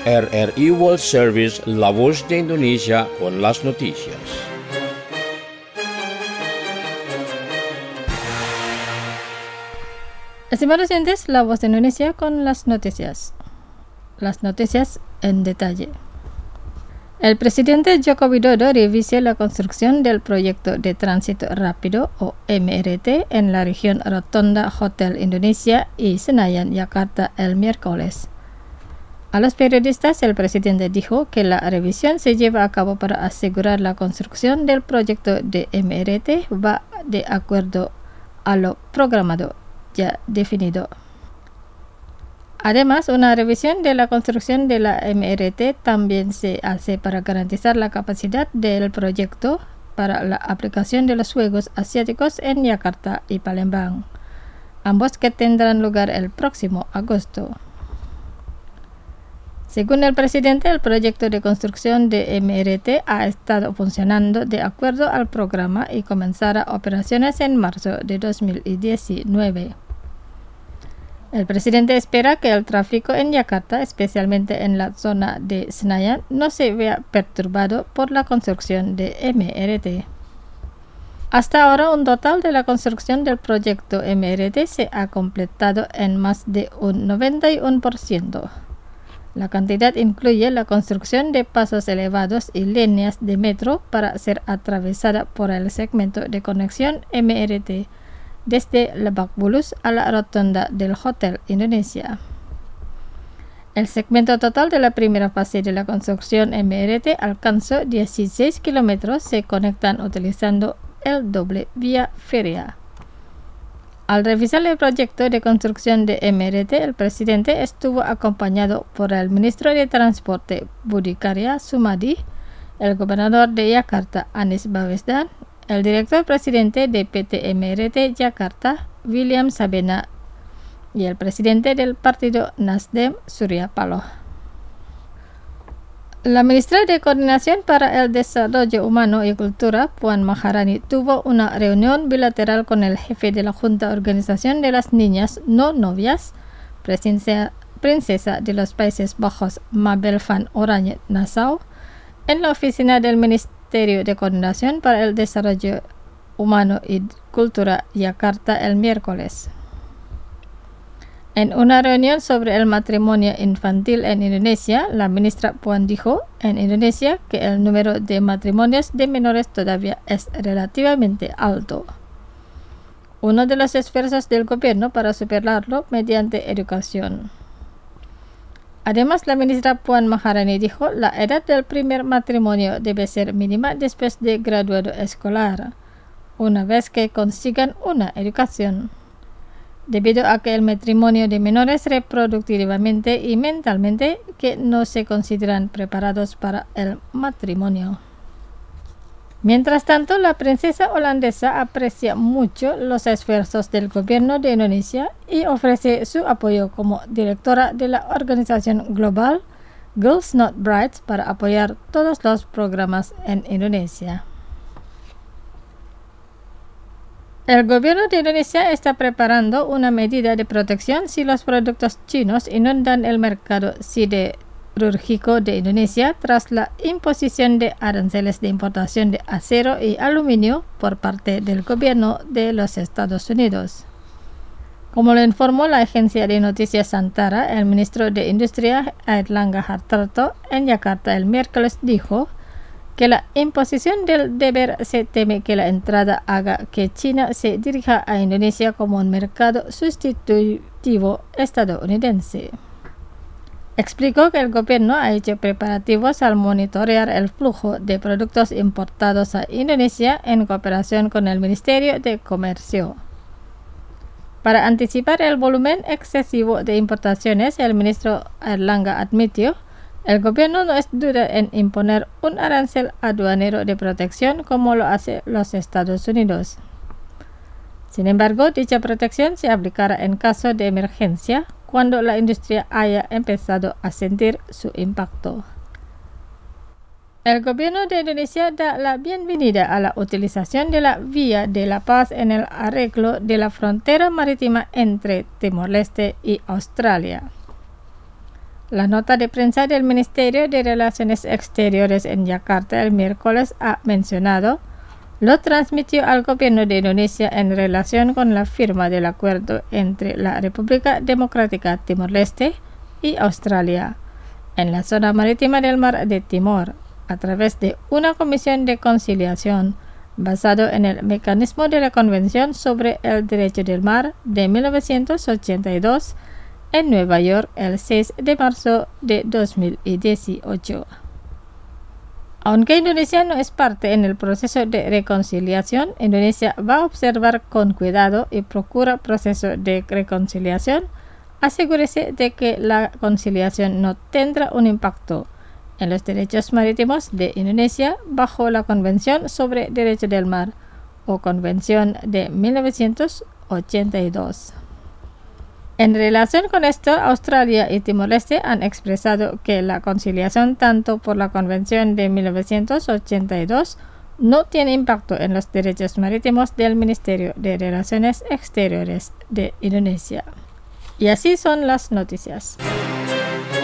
RRI World Service, La Voz de Indonesia, con las noticias. Estimados oyentes, La Voz de Indonesia con las noticias. Las noticias en detalle. El presidente Joko Widodo revisa la construcción del proyecto de tránsito rápido o MRT en la región Rotonda Hotel Indonesia y Senayan, Jakarta el miércoles. A los periodistas, el presidente dijo que la revisión se lleva a cabo para asegurar la construcción del proyecto de MRT va de acuerdo a lo programado ya definido. Además, una revisión de la construcción de la MRT también se hace para garantizar la capacidad del proyecto para la aplicación de los Juegos Asiáticos en Yakarta y Palembang, ambos que tendrán lugar el próximo agosto. Según el presidente, el proyecto de construcción de MRT ha estado funcionando de acuerdo al programa y comenzará operaciones en marzo de 2019. El presidente espera que el tráfico en Yakarta, especialmente en la zona de Senayan, no se vea perturbado por la construcción de MRT. Hasta ahora, un total de la construcción del proyecto MRT se ha completado en más de un 91%. La cantidad incluye la construcción de pasos elevados y líneas de metro para ser atravesada por el segmento de conexión MRT desde Lebak Bulus a la rotonda del Hotel Indonesia. El segmento total de la primera fase de la construcción MRT alcanzó 16 kilómetros. Se conectan utilizando el doble vía férrea. Al revisar el proyecto de construcción de MRT, el presidente estuvo acompañado por el ministro de Transporte Budi Karya Sumadi, el gobernador de Yakarta Anies Baswedan, el director presidente de PT MRT Jakarta William Sabena y el presidente del partido Nasdem Surya Paloh. La ministra de Coordinación para el Desarrollo Humano y Cultura, Puan Maharani, tuvo una reunión bilateral con el jefe de la Junta Organización de las Niñas No Novias, princesa de los Países Bajos Mabel van Oranje Nassau, en la oficina del Ministerio de Coordinación para el Desarrollo Humano y Cultura, Yakarta, el miércoles. En una reunión sobre el matrimonio infantil en Indonesia, la ministra Puan dijo en Indonesia que el número de matrimonios de menores todavía es relativamente alto. Uno de los esfuerzos del gobierno para superarlo mediante educación. Además, la ministra Puan Maharani dijo la edad del primer matrimonio debe ser mínima después de graduado escolar, una vez que consigan una educación. Debido a que el matrimonio de menores reproductivamente y mentalmente que no se consideran preparados para el matrimonio. Mientras tanto, la princesa holandesa aprecia mucho los esfuerzos del gobierno de Indonesia y ofrece su apoyo como directora de la organización global Girls Not Brides para apoyar todos los programas en Indonesia. El gobierno de Indonesia está preparando una medida de protección si los productos chinos inundan el mercado siderúrgico de Indonesia tras la imposición de aranceles de importación de acero y aluminio por parte del gobierno de los Estados Unidos. Como lo informó la agencia de noticias Antara, el ministro de Industria Airlangga Hartarto en Yakarta el miércoles dijo que la imposición del deber se teme que la entrada haga que China se dirija a Indonesia como un mercado sustitutivo estadounidense. Explicó que el gobierno ha hecho preparativos al monitorear el flujo de productos importados a Indonesia en cooperación con el Ministerio de Comercio. Para anticipar el volumen excesivo de importaciones, el ministro Airlangga admitió el gobierno no es duda en imponer un arancel aduanero de protección como lo hace los Estados Unidos. Sin embargo, dicha protección se aplicará en caso de emergencia cuando la industria haya empezado a sentir su impacto. El gobierno de Indonesia da la bienvenida a la utilización de la Vía de la Paz en el arreglo de la frontera marítima entre Timor-Leste y Australia. La nota de prensa del Ministerio de Relaciones Exteriores en Yakarta el miércoles ha mencionado, lo transmitió al gobierno de Indonesia en relación con la firma del acuerdo entre la República Democrática Timor-Leste y Australia en la zona marítima del Mar de Timor a través de una comisión de conciliación basado en el mecanismo de la Convención sobre el Derecho del Mar de 1982 en Nueva York el 6 de marzo de 2018. Aunque Indonesia no es parte en el proceso de reconciliación, Indonesia va a observar con cuidado y procura proceso de reconciliación. Asegúrese de que la conciliación no tendrá un impacto en los derechos marítimos de Indonesia bajo la Convención sobre Derecho del Mar o Convención de 1982. En relación con esto, Australia y Timor-Leste han expresado que la conciliación tanto por la Convención de 1982 no tiene impacto en los derechos marítimos del Ministerio de Relaciones Exteriores de Indonesia. Y así son las noticias.